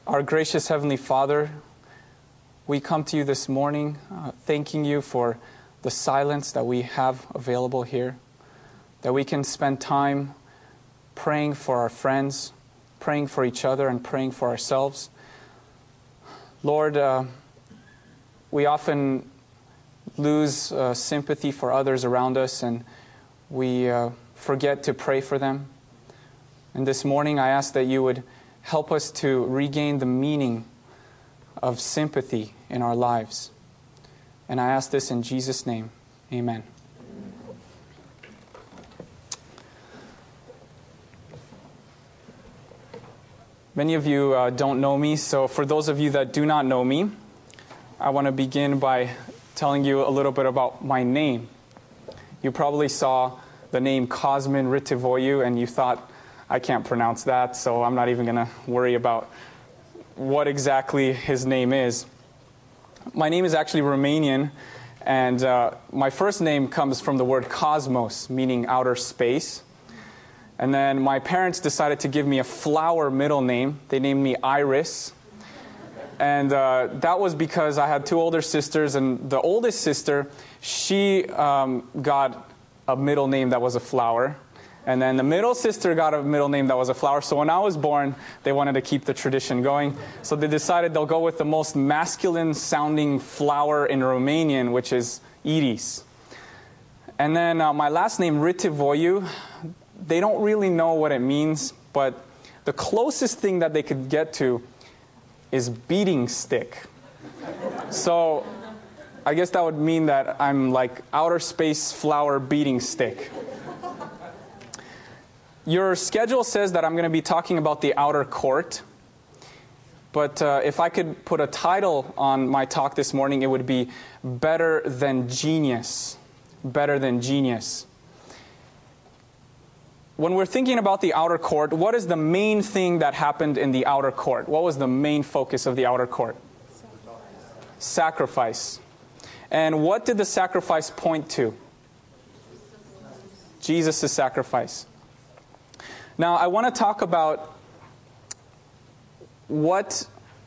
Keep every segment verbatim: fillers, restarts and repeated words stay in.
Our gracious Heavenly Father, we come to you this morning uh, thanking you for the silence that we have available here, that we can spend time praying for our friends, praying for each other, and praying for ourselves. Lord, uh, we often lose uh, sympathy for others around us, and we uh, forget to pray for them. And this morning I ask that you would help us to regain the meaning of sympathy in our lives. And I ask this in Jesus' name. Amen. Many of you uh, don't know me, so for those of you that do not know me, I want to begin by telling you a little bit about my name. You probably saw the name Cosmin Ritivoiu and you thought, I can't pronounce that, so I'm not even going to worry about what exactly his name is. My name is actually Romanian, and uh, my first name comes from the word cosmos, meaning outer space. And then my parents decided to give me a flower middle name. They named me Iris. And uh, that was because I had two older sisters, and the oldest sister, she um, got a middle name that was a flower. And then the middle sister got a middle name that was a flower. So when I was born, they wanted to keep the tradition going. So they decided they'll go with the most masculine-sounding flower in Romanian, which is Iris. And then uh, my last name, Ritivoiu, they don't really know what it means, but the closest thing that they could get to is beating stick. So I guess that would mean that I'm like outer space flower beating stick. Your schedule says that I'm going to be talking about the outer court. But uh, if I could put a title on my talk this morning, it would be Better Than Genius. Better Than Genius. When we're thinking about the outer court, what is the main thing that happened in the outer court? What was the main focus of the outer court? Sacrifice. Sacrifice. And what did the sacrifice point to? Jesus' sacrifice. Now, I want to talk about what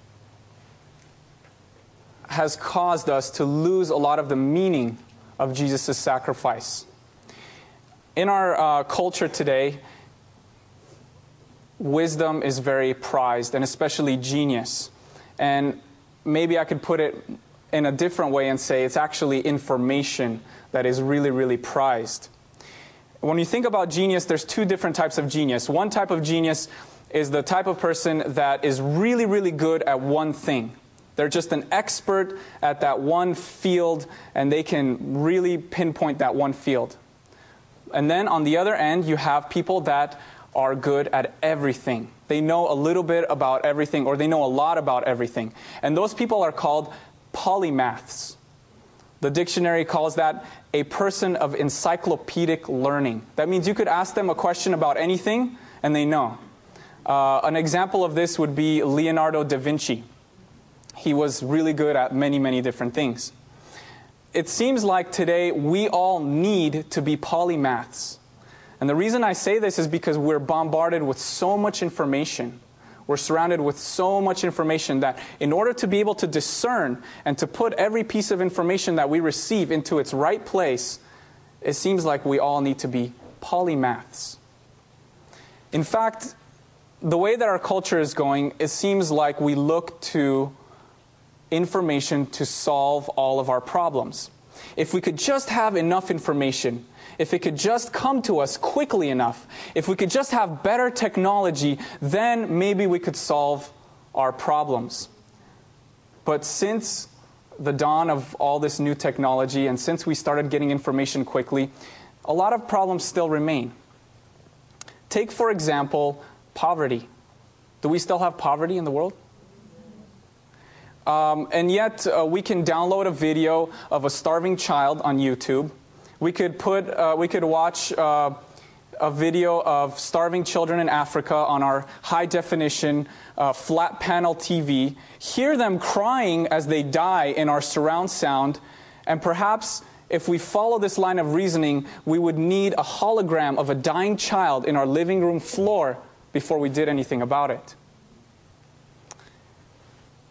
has caused us to lose a lot of the meaning of Jesus' sacrifice. In our uh, culture today, wisdom is very prized, and especially genius. And maybe I could put it in a different way and say it's actually information that is really, really prized. When you think about genius, there's two different types of genius. One type of genius is the type of person that is really, really good at one thing. They're just an expert at that one field, and they can really pinpoint that one field. And then on the other end, you have people that are good at everything. They know a little bit about everything, or they know a lot about everything. And those people are called polymaths. The dictionary calls that a person of encyclopedic learning. That means you could ask them a question about anything, and they know. Uh, an example of this would be Leonardo da Vinci. He was really good at many, many different things. It seems like today we all need to be polymaths. And the reason I say this is because we're bombarded with so much information. We're surrounded with so much information that in order to be able to discern and to put every piece of information that we receive into its right place, it seems like we all need to be polymaths. In fact, the way that our culture is going, it seems like we look to information to solve all of our problems. If we could just have enough information, if it could just come to us quickly enough, if we could just have better technology, then maybe we could solve our problems. But since the dawn of all this new technology, and since we started getting information quickly, a lot of problems still remain. Take, for example, poverty. Do we still have poverty in the world? Um, and yet, uh, we can download a video of a starving child on YouTube. We could put, uh, we could watch uh, a video of starving children in Africa on our high-definition, uh, flat-panel T V. Hear them crying as they die in our surround sound, and perhaps if we follow this line of reasoning, we would need a hologram of a dying child in our living room floor before we did anything about it.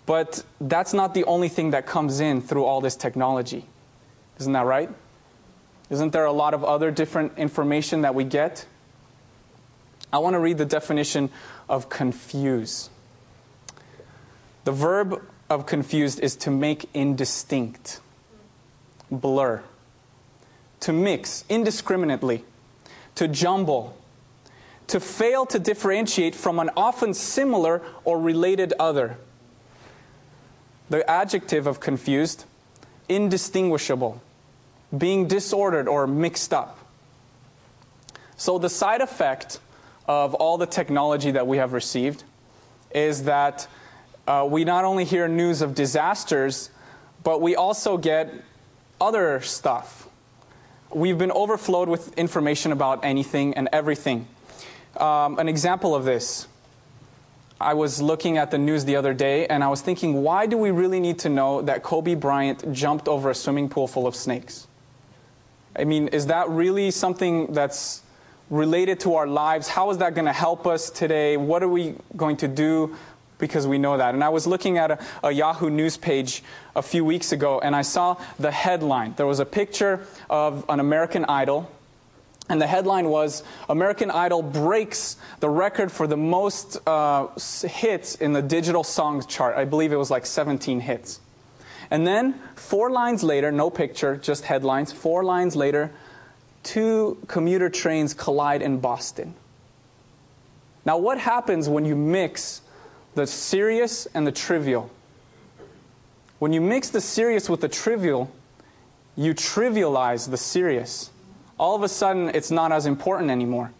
But that's not the only thing that comes in through all this technology. Isn't that right? Isn't there a lot of other different information that we get? I want to read the definition of confuse. The verb of confused is to make indistinct, blur, to mix indiscriminately, to jumble, to fail to differentiate from an often similar or related other. The adjective of confused, indistinguishable, being disordered or mixed up. So the side effect of all the technology that we have received is that uh, we not only hear news of disasters, but we also get other stuff. We've been overflowed with information about anything and everything. Um, an example of this, I was looking at the news the other day and I was thinking, why do we really need to know that Kobe Bryant jumped over a swimming pool full of snakes? I mean, is that really something that's related to our lives? How is that going to help us today? What are we going to do because we know that? And I was looking at a, a Yahoo News page a few weeks ago, and I saw the headline. There was a picture of an American Idol, and the headline was, American Idol breaks the record for the most uh, hits in the digital songs chart. I believe it was like seventeen hits. And then, four lines later, no picture, just headlines, four lines later, two commuter trains collide in Boston. Now, what happens when you mix the serious and the trivial? When you mix the serious with the trivial, you trivialize the serious. All of a sudden, it's not as important anymore.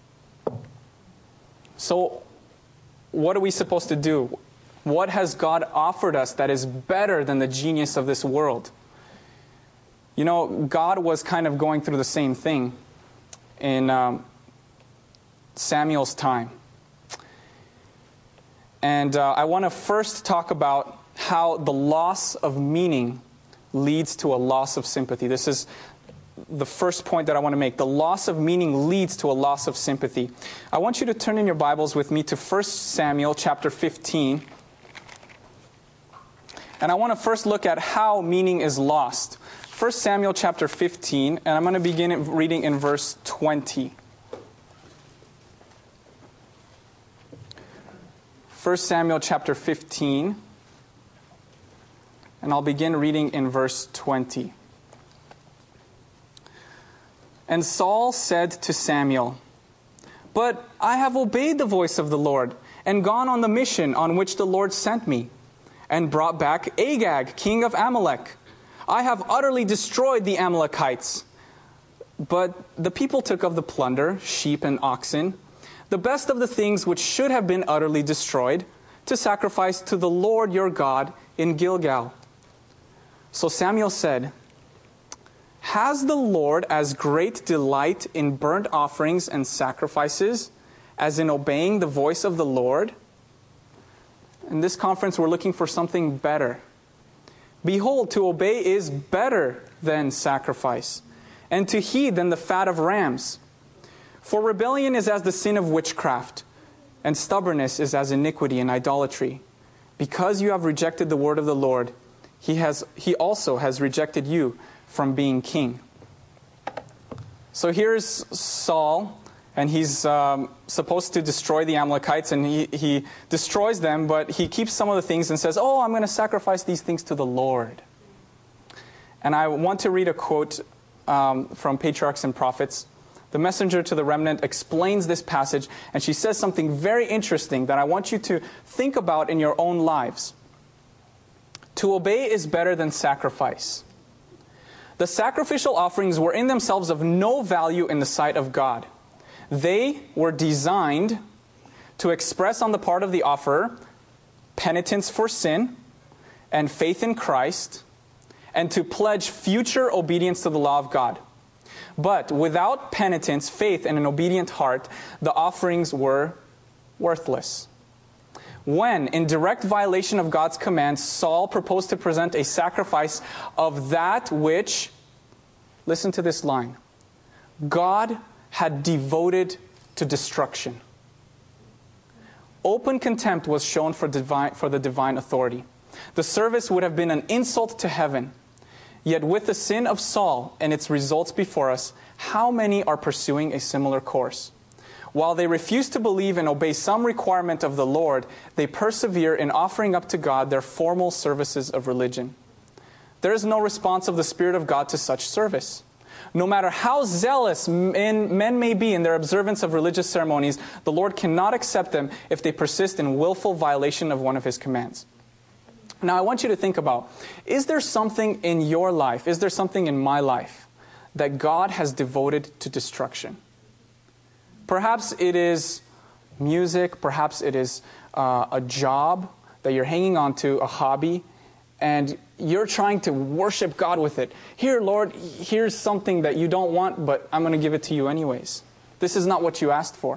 So, what are we supposed to do? What has God offered us that is better than the genius of this world? You know, God was kind of going through the same thing in um, Samuel's time. And uh, I want to first talk about how the loss of meaning leads to a loss of sympathy. This is the first point that I want to make. The loss of meaning leads to a loss of sympathy. I want you to turn in your Bibles with me to First Samuel chapter fifteen. And I want to first look at how meaning is lost. First Samuel chapter fifteen, and I'm going to begin reading in verse twenty. First Samuel chapter fifteen, and I'll begin reading in verse twenty. And Saul said to Samuel, "But I have obeyed the voice of the Lord, and gone on the mission on which the Lord sent me, and brought back Agag, king of Amalek. I have utterly destroyed the Amalekites. But the people took of the plunder, sheep and oxen, the best of the things which should have been utterly destroyed, to sacrifice to the Lord your God in Gilgal." So Samuel said, "Has the Lord as great delight in burnt offerings and sacrifices as in obeying the voice of the Lord?" In this conference, we're looking for something better. "Behold, to obey is better than sacrifice, and to heed than the fat of rams. For rebellion is as the sin of witchcraft, and stubbornness is as iniquity and idolatry. Because you have rejected the word of the Lord, he has he also has rejected you from being king." So here's Saul, and he's um, supposed to destroy the Amalekites, and he, he destroys them, but he keeps some of the things and says, "Oh, I'm going to sacrifice these things to the Lord." And I want to read a quote um, from Patriarchs and Prophets. The messenger to the remnant explains this passage, and she says something very interesting that I want you to think about in your own lives. To obey is better than sacrifice. The sacrificial offerings were in themselves of no value in the sight of God. They were designed to express on the part of the offerer penitence for sin and faith in Christ, and to pledge future obedience to the law of God. But without penitence, faith, and an obedient heart, the offerings were worthless. When, in direct violation of God's command, Saul proposed to present a sacrifice of that which, listen to this line, God had devoted to destruction. Open contempt was shown for divine, for the divine authority. The service would have been an insult to heaven. Yet with the sin of Saul and its results before us, how many are pursuing a similar course? While they refuse to believe and obey some requirement of the Lord, they persevere in offering up to God their formal services of religion. There is no response of the Spirit of God to such service. No matter how zealous men, men may be in their observance of religious ceremonies, the Lord cannot accept them if they persist in willful violation of one of His commands. Now, I want you to think about, is there something in your life, is there something in my life that God has devoted to destruction? Perhaps it is music, perhaps it is uh, a job that you're hanging on to, a hobby, and you're trying to worship God with it. Here, Lord, here's something that you don't want, but I'm going to give it to you anyways. This is not what you asked for.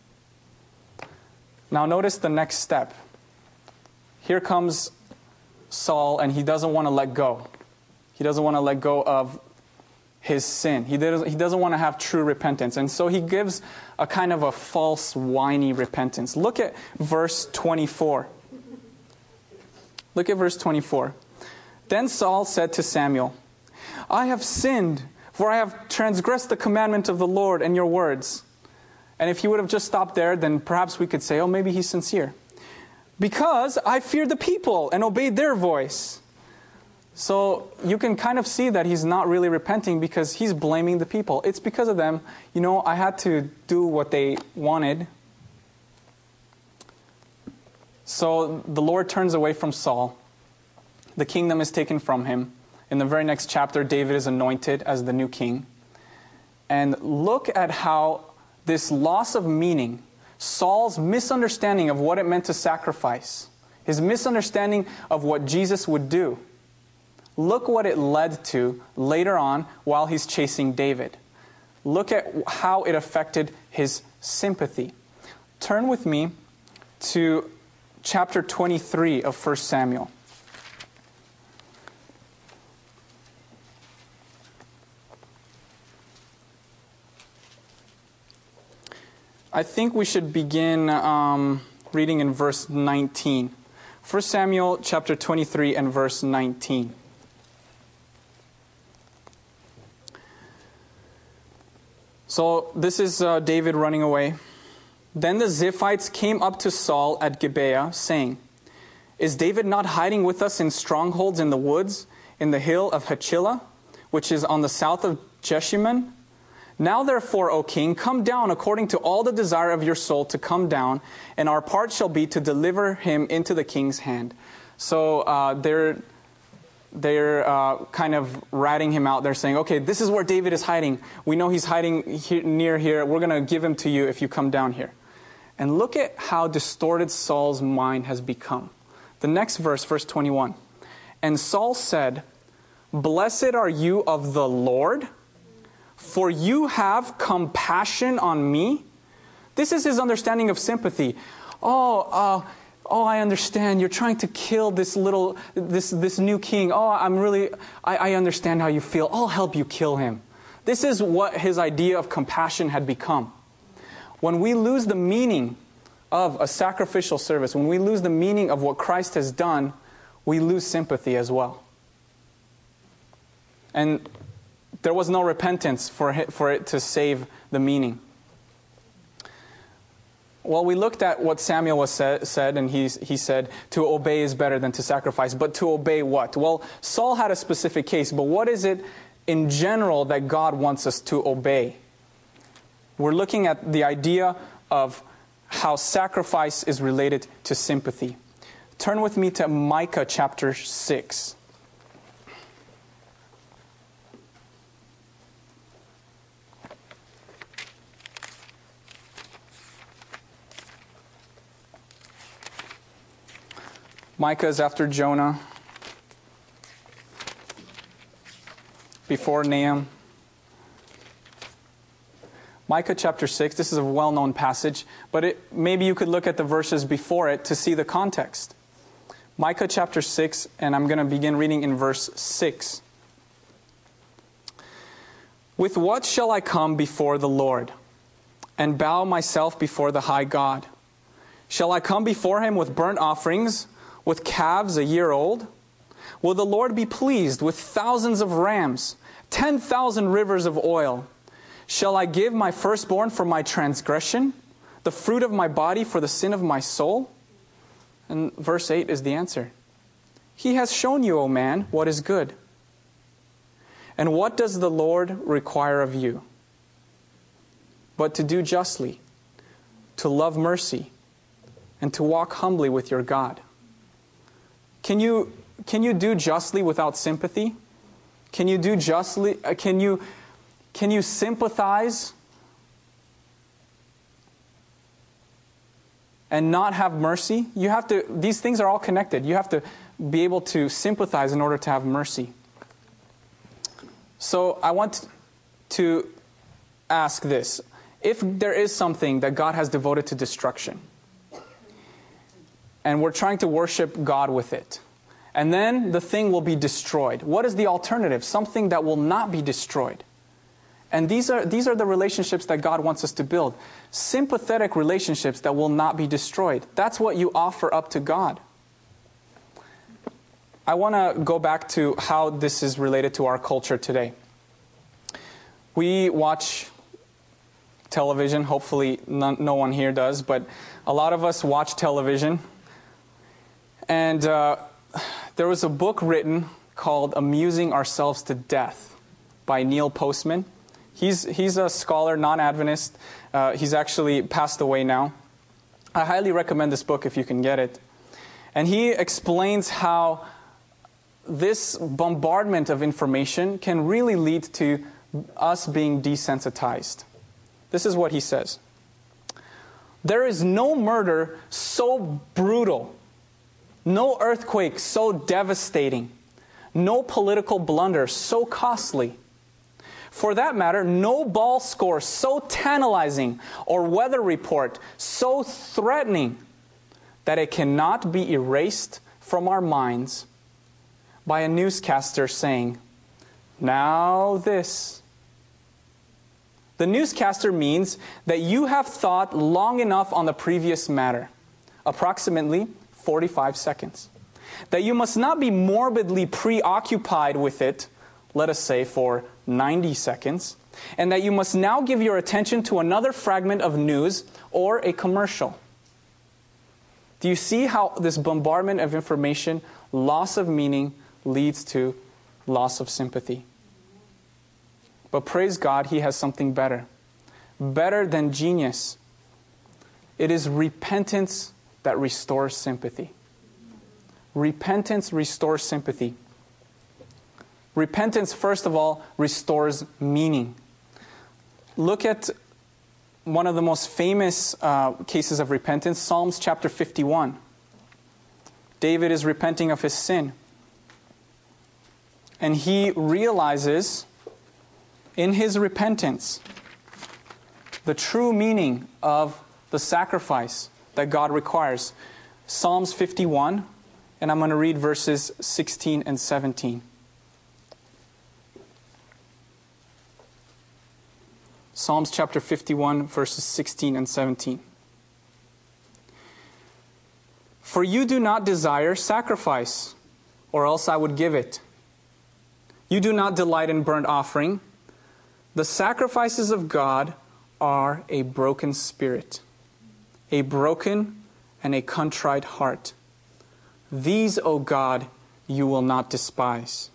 Now notice the next step. Here comes Saul, and he doesn't want to let go. He doesn't want to let go of his sin. He doesn't, he doesn't want to have true repentance. And so he gives a kind of a false, whiny repentance. Look at verse twenty-four. Look at verse twenty-four. Then Saul said to Samuel, I have sinned, for I have transgressed the commandment of the Lord and your words. And if he would have just stopped there, then perhaps we could say, oh, maybe he's sincere. Because I feared the people and obeyed their voice. So you can kind of see that he's not really repenting because he's blaming the people. It's because of them. You know, I had to do what they wanted. So the Lord turns away from Saul. The kingdom is taken from him. In the very next chapter, David is anointed as the new king. And look at how this loss of meaning, Saul's misunderstanding of what it meant to sacrifice, his misunderstanding of what Jesus would do, look what it led to later on while he's chasing David. Look at how it affected his sympathy. Turn with me to chapter twenty-three of First Samuel. I think we should begin um, reading in verse nineteen. First Samuel chapter twenty-three and verse nineteen. So this is uh, David running away. Then the Ziphites came up to Saul at Gibeah, saying, Is David not hiding with us in strongholds in the woods, in the hill of Hachilah, which is on the south of Jeshimon? Now therefore, O king, come down according to all the desire of your soul to come down, and our part shall be to deliver him into the king's hand. So uh, they're they're uh, kind of ratting him out. They're saying, okay, this is where David is hiding. We know he's hiding here, near here. We're going to give him to you if you come down here. And look at how distorted Saul's mind has become. The next verse, verse twenty-one. And Saul said, Blessed are you of the Lord, for you have compassion on me. This is his understanding of sympathy. Oh, uh, oh, I understand. You're trying to kill this little, this this new king. Oh, I'm really, I, I understand how you feel. I'll help you kill him. This is what his idea of compassion had become. When we lose the meaning of a sacrificial service, when we lose the meaning of what Christ has done, we lose sympathy as well. And there was no repentance for it, for it to save the meaning. Well, we looked at what Samuel was said, said and he, he said, to obey is better than to sacrifice. But to obey what? Well, Saul had a specific case, but what is it in general that God wants us to obey? We're looking at the idea of how sacrifice is related to sympathy. Turn with me to Micah chapter six. Micah is after Jonah, before Nahum. Micah chapter six, this is a well-known passage, but it, maybe you could look at the verses before it to see the context. Micah chapter six, and I'm going to begin reading in verse six. With what shall I come before the Lord, and bow myself before the high God? Shall I come before him with burnt offerings, with calves a year old? Will the Lord be pleased with thousands of rams, ten thousand rivers of oil? Shall I give my firstborn for my transgression, the fruit of my body for the sin of my soul? And verse eight is the answer. He has shown you, O man, what is good. And what does the Lord require of you? But to do justly, to love mercy, and to walk humbly with your God. Can you, can you do justly without sympathy? Can you do justly, uh, can you, can you sympathize and not have mercy? You have to, these things are all connected. You have to be able to sympathize in order to have mercy. So I want to ask this. If there is something that God has devoted to destruction, and we're trying to worship God with it, and then the thing will be destroyed, what is the alternative? Something that will not be destroyed. And these are, these are the relationships that God wants us to build. Sympathetic relationships that will not be destroyed. That's what you offer up to God. I want to go back to how this is related to our culture today. We watch television. Hopefully none, no one here does, but a lot of us watch television. And uh, there was a book written called Amusing Ourselves to Death by Neil Postman. He's, he's a scholar, non-Adventist. Uh, he's actually passed away now. I highly recommend this book if you can get it. And he explains how this bombardment of information can really lead to us being desensitized. This is what he says. There is no murder so brutal, no earthquake so devastating, no political blunder so costly. For that matter, no ball score so tantalizing or weather report so threatening that it cannot be erased from our minds by a newscaster saying, "Now this." The newscaster means that you have thought long enough on the previous matter, approximately forty-five seconds. That you must not be morbidly preoccupied with it, let us say for ninety seconds, and that you must now give your attention to another fragment of news or a commercial. Do you see how this bombardment of information, loss of meaning, leads to loss of sympathy? But praise God, He has something better. Better than genius. It is repentance that restores sympathy. Repentance restores sympathy. Repentance, first of all, restores meaning. Look at one of the most famous uh, cases of repentance, Psalms chapter fifty-one. David is repenting of his sin. And he realizes in his repentance the true meaning of the sacrifice that God requires. Psalms fifty-one, and I'm going to read verses sixteen and seventeen. Psalms chapter fifty-one, verses sixteen and seventeen. For you do not desire sacrifice, or else I would give it. You do not delight in burnt offering. The sacrifices of God are a broken spirit, a broken and a contrite heart. These, O God, you will not despise.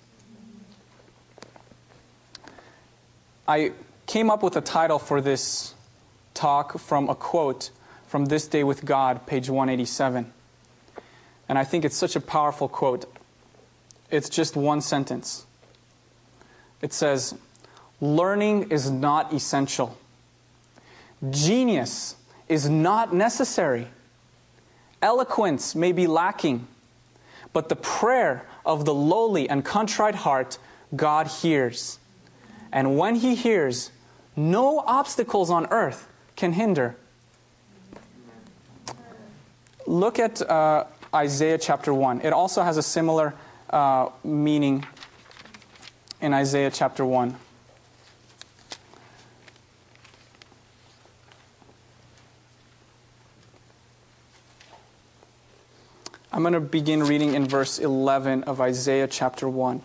I came up with a title for this talk from a quote from This Day with God, page one eighty-seven. And I think it's such a powerful quote. It's just one sentence. It says, "Learning is not essential. Genius is not necessary. Eloquence may be lacking. But the prayer of the lowly and contrite heart, God hears. And when He hears, no obstacles on earth can hinder." Look at uh, Isaiah chapter one. It also has a similar uh, meaning in Isaiah chapter one. I'm going to begin reading in verse eleven of Isaiah chapter one.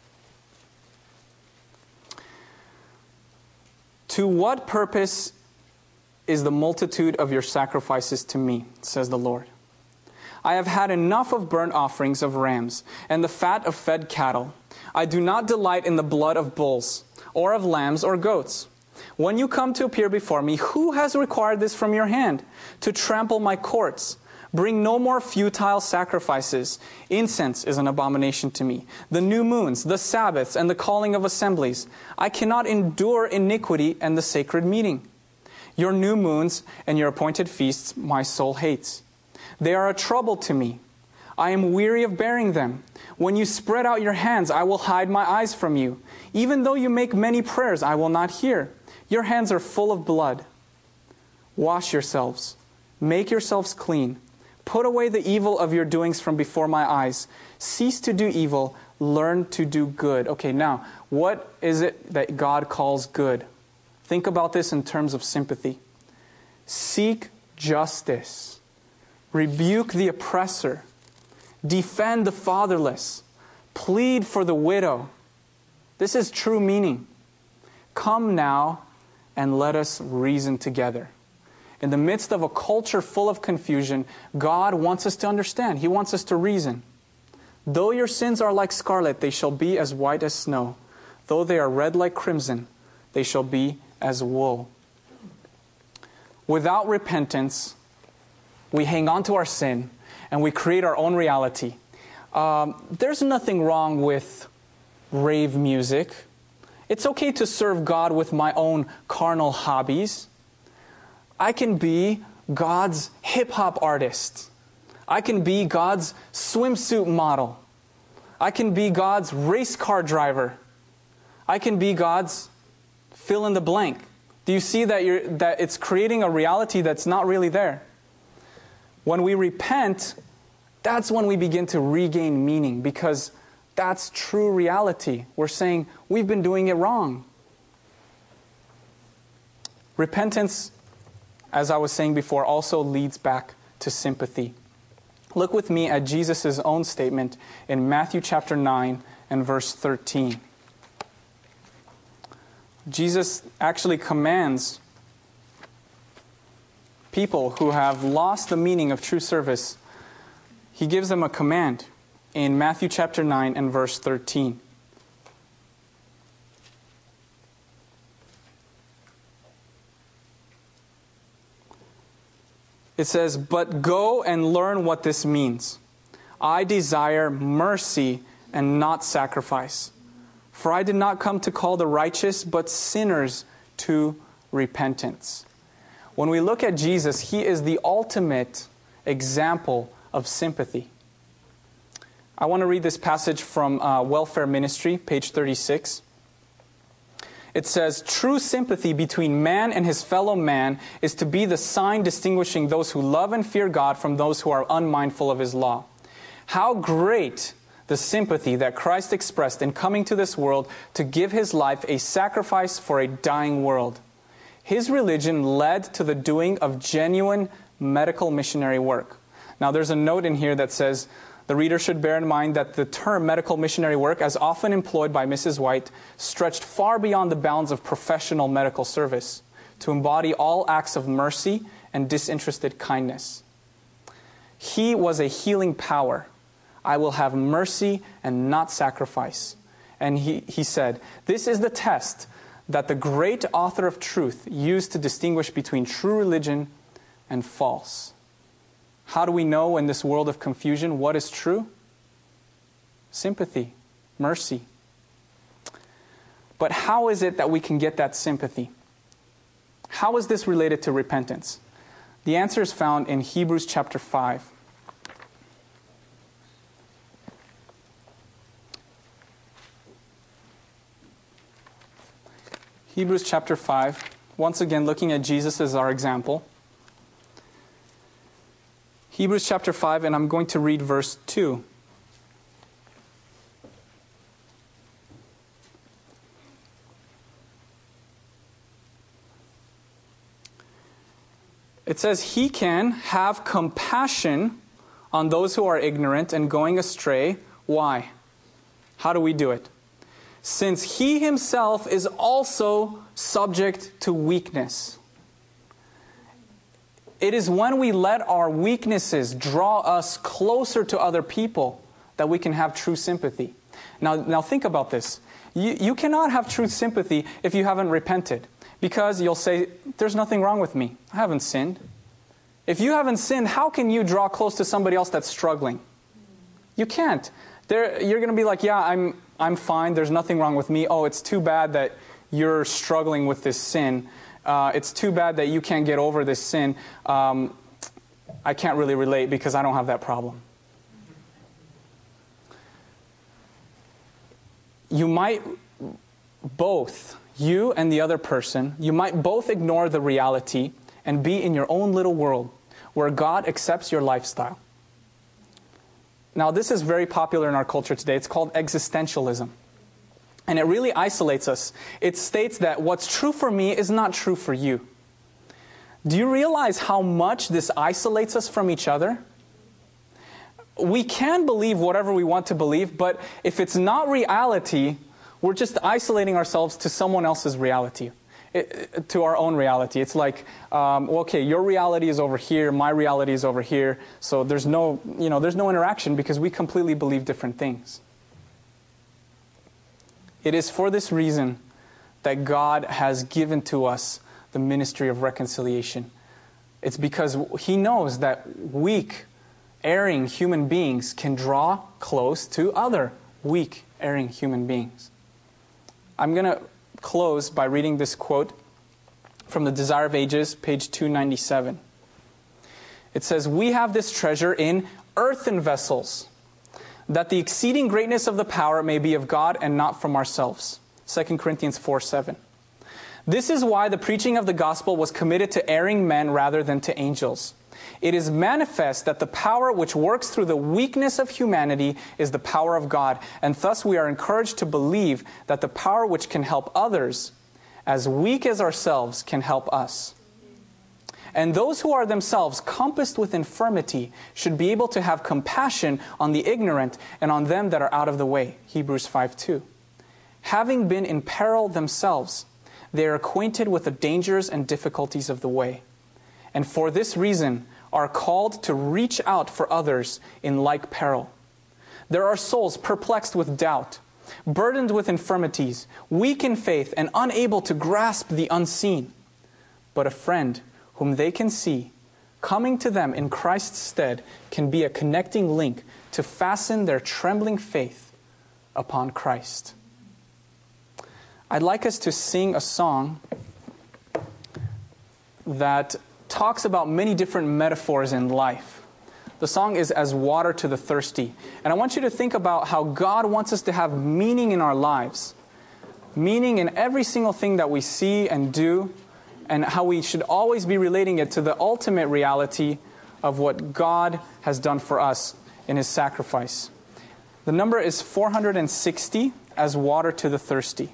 To what purpose is the multitude of your sacrifices to me, says the Lord. I have had enough of burnt offerings of rams and the fat of fed cattle. I do not delight in the blood of bulls or of lambs or goats. When you come to appear before me, who has required this from your hand? To trample my courts. Bring no more futile sacrifices. Incense is an abomination to me. The new moons, the Sabbaths, and the calling of assemblies. I cannot endure iniquity and the sacred meeting. Your new moons and your appointed feasts my soul hates. They are a trouble to me. I am weary of bearing them. When you spread out your hands, I will hide my eyes from you. Even though you make many prayers, I will not hear. Your hands are full of blood. Wash yourselves. Make yourselves clean. Put away the evil of your doings from before my eyes. Cease to do evil. Learn to do good. Okay, now, what is it that God calls good? Think about this in terms of sympathy. Seek justice. Rebuke the oppressor. Defend the fatherless. Plead for the widow. This is true meaning. Come now and let us reason together. In the midst of a culture full of confusion, God wants us to understand. He wants us to reason. Though your sins are like scarlet, they shall be as white as snow. Though they are red like crimson, they shall be as wool. Without repentance, we hang on to our sin and we create our own reality. Um, there's nothing wrong with rave music. It's okay to serve God with my own carnal hobbies. I can be God's hip-hop artist. I can be God's swimsuit model. I can be God's race car driver. I can be God's fill in the blank. Do you see that you're, that it's creating a reality that's not really there? When we repent, that's when we begin to regain meaning, because that's true reality. We're saying we've been doing it wrong. Repentance, as I was saying before, also leads back to sympathy. Look with me at Jesus' own statement in Matthew chapter nine and verse thirteen. Jesus actually commands people who have lost the meaning of true service. He gives them a command in Matthew chapter nine and verse thirteen. It says, "But go and learn what this means. I desire mercy and not sacrifice. For I did not come to call the righteous, but sinners to repentance." When we look at Jesus, He is the ultimate example of sympathy. I want to read this passage from uh, Welfare Ministry, page thirty-six. It says, "True sympathy between man and his fellow man is to be the sign distinguishing those who love and fear God from those who are unmindful of His law. How great the sympathy that Christ expressed in coming to this world to give His life a sacrifice for a dying world. His religion led to the doing of genuine medical missionary work." Now there's a note in here that says, the reader should bear in mind that the term medical missionary work, as often employed by Missus White, stretched far beyond the bounds of professional medical service to embody all acts of mercy and disinterested kindness. He was a healing power. "I will have mercy and not sacrifice." And he, he said, "This is the test that the great author of truth used to distinguish between true religion and false." How do we know in this world of confusion what is true? Sympathy, mercy. But how is it that we can get that sympathy? How is this related to repentance? The answer is found in Hebrews chapter five. Hebrews chapter five, once again looking at Jesus as our example. Hebrews chapter five, and I'm going to read verse two. It says, "He can have compassion on those who are ignorant and going astray. Why? How do we do it? Since He Himself is also subject to weakness. It is when we let our weaknesses draw us closer to other people that we can have true sympathy. Now, now think about this. You, you cannot have true sympathy if you haven't repented. Because you'll say, there's nothing wrong with me. I haven't sinned. If you haven't sinned, how can you draw close to somebody else that's struggling? You can't. There, you're going to be like, yeah, I'm, I'm fine. There's nothing wrong with me. Oh, it's too bad that you're struggling with this sin. Uh, it's too bad that you can't get over this sin. Um, I can't really relate because I don't have that problem. You might both, you and the other person, you might both ignore the reality and be in your own little world where God accepts your lifestyle. Now, this is very popular in our culture today. It's called existentialism. And it really isolates us. It states that what's true for me is not true for you. Do you realize how much this isolates us from each other? We can believe whatever we want to believe, but if it's not reality, we're just isolating ourselves to someone else's reality, it, to our own reality. It's like, um, okay, your reality is over here, my reality is over here, so there's no, you know, there's no interaction because we completely believe different things. It is for this reason that God has given to us the ministry of reconciliation. It's because He knows that weak, erring human beings can draw close to other weak, erring human beings. I'm going to close by reading this quote from the Desire of Ages, page two ninety-seven. It says, "We have this treasure in earthen vessels, that the exceeding greatness of the power may be of God and not from ourselves." Second Corinthians four seven. "This is why the preaching of the gospel was committed to erring men rather than to angels. It is manifest that the power which works through the weakness of humanity is the power of God, and thus we are encouraged to believe that the power which can help others, as weak as ourselves, can help us. And those who are themselves compassed with infirmity should be able to have compassion on the ignorant and on them that are out of the way." Hebrews five two. "Having been in peril themselves, they are acquainted with the dangers and difficulties of the way, and for this reason are called to reach out for others in like peril. There are souls perplexed with doubt, burdened with infirmities, weak in faith, and unable to grasp the unseen. But a friend whom they can see, coming to them in Christ's stead, can be a connecting link to fasten their trembling faith upon Christ." I'd like us to sing a song that talks about many different metaphors in life. The song is "As Water to the Thirsty." And I want you to think about how God wants us to have meaning in our lives. Meaning in every single thing that we see and do, and how we should always be relating it to the ultimate reality of what God has done for us in His sacrifice. The number is four hundred sixty, "As Water to the Thirsty."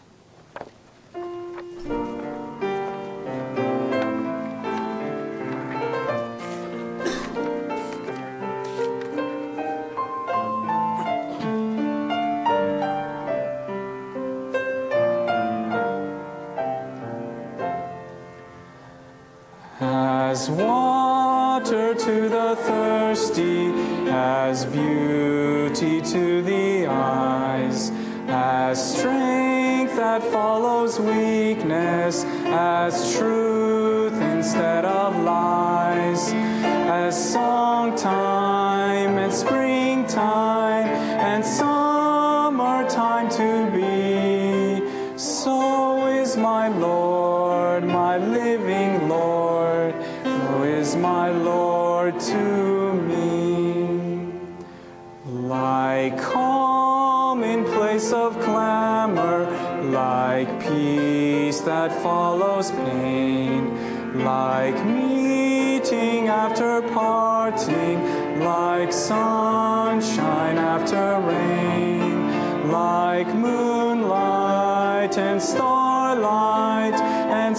As water to the thirsty, as beauty to the eyes, as strength that follows weakness, as truth instead of lies, as song time and springtime and summertime to be, so is my Lord, my living Lord, who is my Lord to me. Like calm in place of clamor, like peace that follows pain, like meeting after parting, like sunshine after rain, like moonlight and starlight and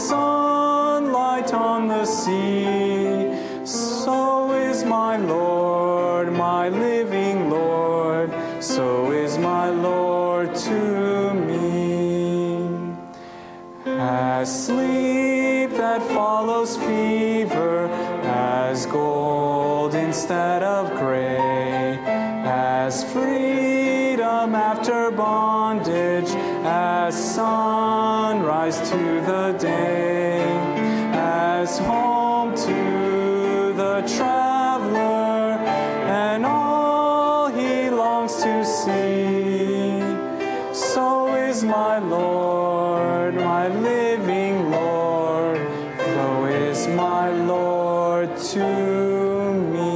sunlight on the sea, so is my Lord, Lord, my living Lord, so is my Lord to me. As sleep that follows fever, as gold instead of gray, as freedom after bondage, as sunrise to the day, as home to the traveler and all he longs to see, so is my Lord, my living Lord, so is my Lord to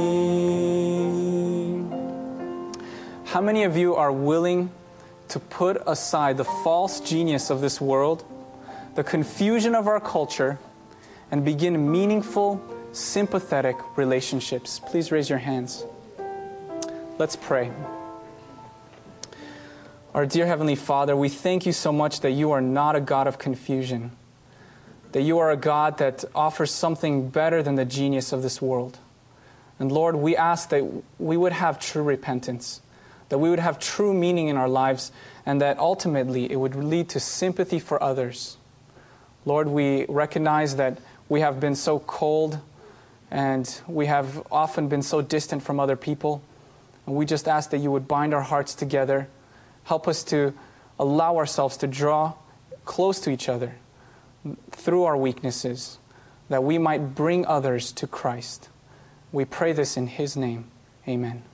me. How many of you are willing to put aside the false genius of this world, the confusion of our culture, and begin meaningful, sympathetic relationships? Please raise your hands. Let's pray. Our dear Heavenly Father, we thank you so much that you are not a God of confusion, that you are a God that offers something better than the genius of this world. And Lord, we ask that we would have true repentance, that we would have true meaning in our lives, and that ultimately it would lead to sympathy for others. Lord, we recognize that we have been so cold and we have often been so distant from other people. And we just ask that you would bind our hearts together, help us to allow ourselves to draw close to each other through our weaknesses, that we might bring others to Christ. We pray this in His name. Amen.